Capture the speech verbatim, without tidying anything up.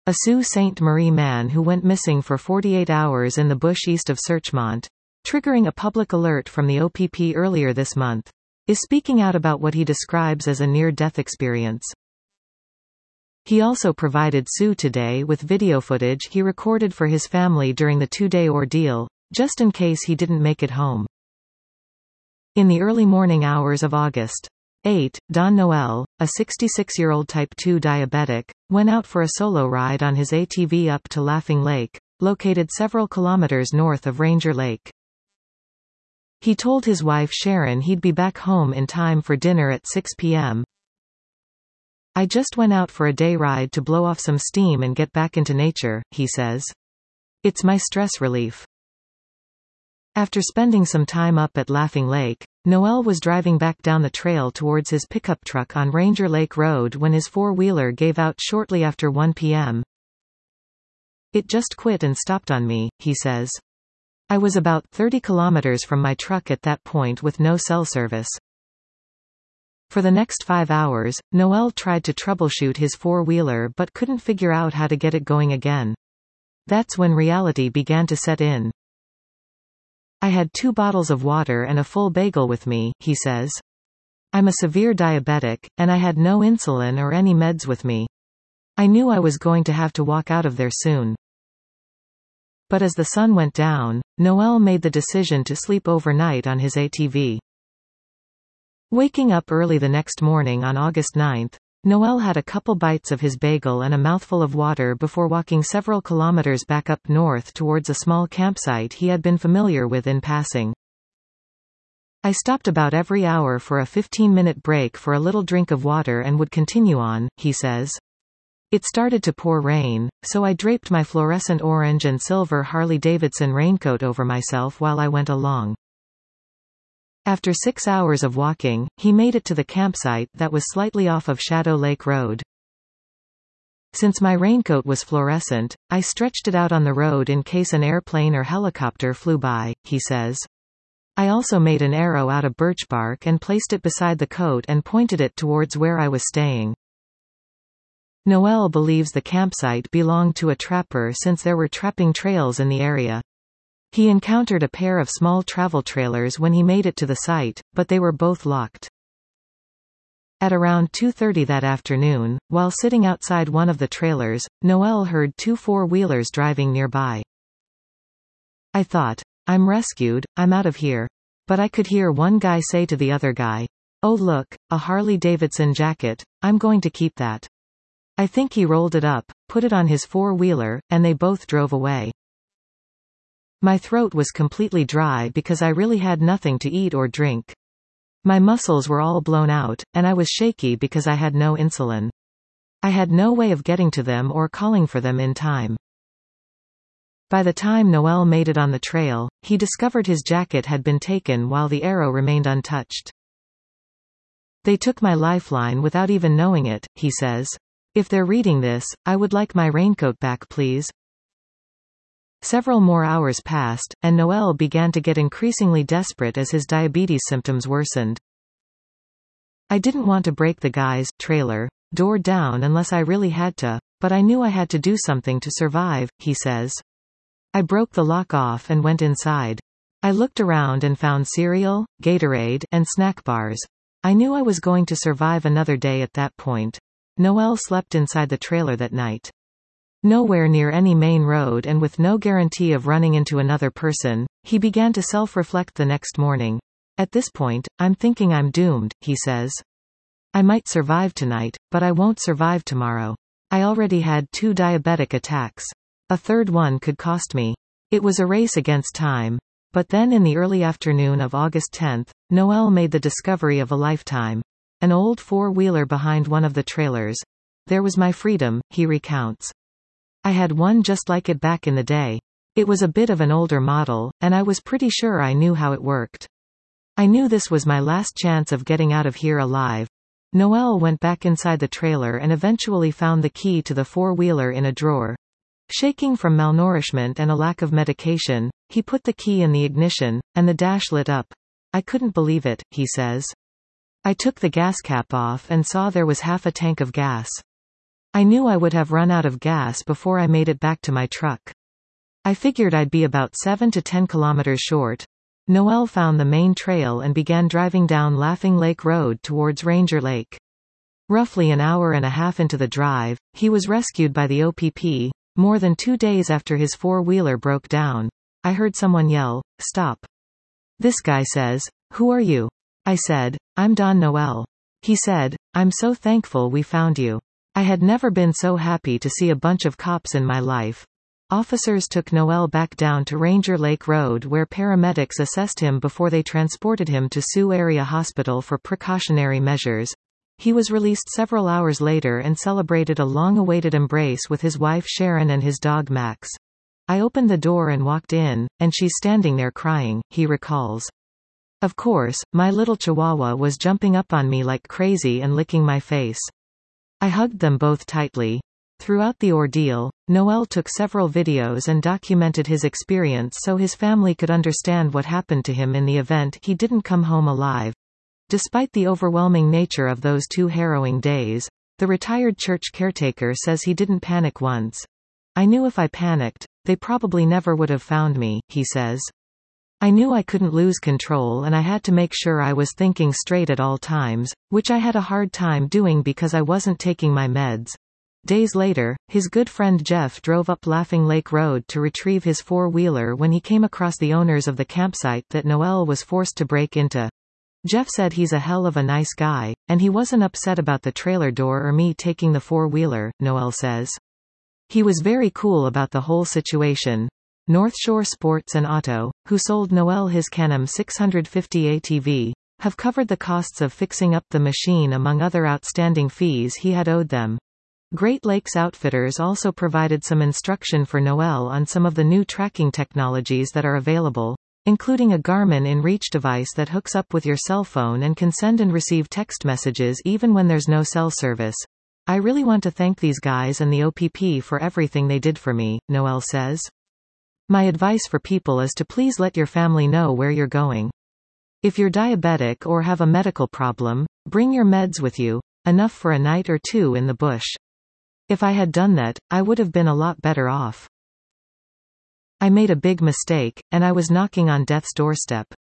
A Sault Ste. Marie man who went missing for forty-eight hours in the bush east of Searchmont, triggering a public alert from the O P P earlier this month, is speaking out about what he describes as a near-death experience. He also provided Sault today with video footage he recorded for his family during the two-day ordeal, just in case he didn't make it home. In the early morning hours of August eighth, Don Noel, a sixty-six-year-old type two diabetic, went out for a solo ride on his A T V up to Laughing Lake, located several kilometers north of Ranger Lake. He told his wife Sharon he'd be back home in time for dinner at six p m "I just went out for a day ride to blow off some steam and get back into nature," he says. "It's my stress relief." After spending some time up at Laughing Lake, Noel was driving back down the trail towards his pickup truck on Ranger Lake Road when his four-wheeler gave out shortly after one p m "It just quit and stopped on me," he says. "I was about thirty kilometers from my truck at that point with no cell service." For the next five hours, Noel tried to troubleshoot his four-wheeler but couldn't figure out how to get it going again. That's when reality began to set in. "I had two bottles of water and a full bagel with me," he says. "I'm a severe diabetic, and I had no insulin or any meds with me. I knew I was going to have to walk out of there soon." But as the sun went down, Noel made the decision to sleep overnight on his A T V. Waking up early the next morning on August ninth, Noel had a couple bites of his bagel and a mouthful of water before walking several kilometers back up north towards a small campsite he had been familiar with in passing. "I stopped about every hour for a fifteen-minute break for a little drink of water and would continue on," he says. "It started to pour rain, so I draped my fluorescent orange and silver Harley-Davidson raincoat over myself while I went along." After six hours of walking, he made it to the campsite that was slightly off of Shadow Lake Road. "Since my raincoat was fluorescent, I stretched it out on the road in case an airplane or helicopter flew by," he says. "I also made an arrow out of birch bark and placed it beside the coat and pointed it towards where I was staying." Noel believes the campsite belonged to a trapper since there were trapping trails in the area. He encountered a pair of small travel trailers when he made it to the site, but they were both locked. At around two thirty that afternoon, while sitting outside one of the trailers, Noel heard two four-wheelers driving nearby. "I thought, I'm rescued, I'm out of here. But I could hear one guy say to the other guy, 'Oh look, a Harley-Davidson jacket, I'm going to keep that.' I think he rolled it up, put it on his four-wheeler, and they both drove away. My throat was completely dry because I really had nothing to eat or drink. My muscles were all blown out, and I was shaky because I had no insulin. I had no way of getting to them or calling for them in time." By the time Noel made it on the trail, he discovered his jacket had been taken while the arrow remained untouched. "They took my lifeline without even knowing it," he says. "If they're reading this, I would like my raincoat back, please." Several more hours passed, and Noel began to get increasingly desperate as his diabetes symptoms worsened. "I didn't want to break the guy's trailer door down unless I really had to, but I knew I had to do something to survive," he says. "I broke the lock off and went inside. I looked around and found cereal, Gatorade, and snack bars. I knew I was going to survive another day at that point." Noel slept inside the trailer that night. Nowhere near any main road and with no guarantee of running into another person, he began to self-reflect the next morning. "At this point, I'm thinking I'm doomed," he says. "I might survive tonight, but I won't survive tomorrow. I already had two diabetic attacks. A third one could cost me." It was a race against time. But then in the early afternoon of August tenth, Noel made the discovery of a lifetime. An old four-wheeler behind one of the trailers. "There was my freedom," he recounts. "I had one just like it back in the day. It was a bit of an older model, and I was pretty sure I knew how it worked. I knew this was my last chance of getting out of here alive." Noel went back inside the trailer and eventually found the key to the four-wheeler in a drawer. Shaking from malnourishment and a lack of medication, he put the key in the ignition, and the dash lit up. "I couldn't believe it," he says. "I took the gas cap off and saw there was half a tank of gas. I knew I would have run out of gas before I made it back to my truck. I figured I'd be about seven to ten kilometers short. Noel found the main trail and began driving down Laughing Lake Road towards Ranger Lake. Roughly an hour and a half into the drive, he was rescued by the O P P. More than two days after his four-wheeler broke down, I heard someone yell, "Stop." This guy says, "Who are you?" I said, "I'm Don Noel." He said, "I'm so thankful we found you. I had never been so happy to see a bunch of cops in my life." Officers took Noel back down to Ranger Lake Road where paramedics assessed him before they transported him to Sioux Area Hospital for precautionary measures. He was released several hours later and celebrated a long-awaited embrace with his wife Sharon and his dog Max. "I opened the door and walked in, and she's standing there crying," he recalls. "Of course, my little chihuahua was jumping up on me like crazy and licking my face. I hugged them both tightly." Throughout the ordeal, Noel took several videos and documented his experience so his family could understand what happened to him in the event he didn't come home alive. Despite the overwhelming nature of those two harrowing days, the retired church caretaker says he didn't panic once. "I knew if I panicked, they probably never would have found me," he says. "I knew I couldn't lose control and I had to make sure I was thinking straight at all times, which I had a hard time doing because I wasn't taking my meds." Days later, his good friend Jeff drove up Laughing Lake Road to retrieve his four-wheeler when he came across the owners of the campsite that Noel was forced to break into. Jeff said he's a hell of a nice guy, and he wasn't upset about the trailer door or me taking the four-wheeler, Noel says. He was very cool about the whole situation. North Shore Sports and Auto, who sold Noel his Can-Am six fifty A T V, have covered the costs of fixing up the machine among other outstanding fees he had owed them. Great Lakes Outfitters also provided some instruction for Noel on some of the new tracking technologies that are available, including a Garmin InReach device that hooks up with your cell phone and can send and receive text messages even when there's no cell service. "I really want to thank these guys and the O P P for everything they did for me," Noel says. "My advice for people is to please let your family know where you're going. If you're diabetic or have a medical problem, bring your meds with you, enough for a night or two in the bush. If I had done that, I would have been a lot better off. I made a big mistake, and I was knocking on death's doorstep.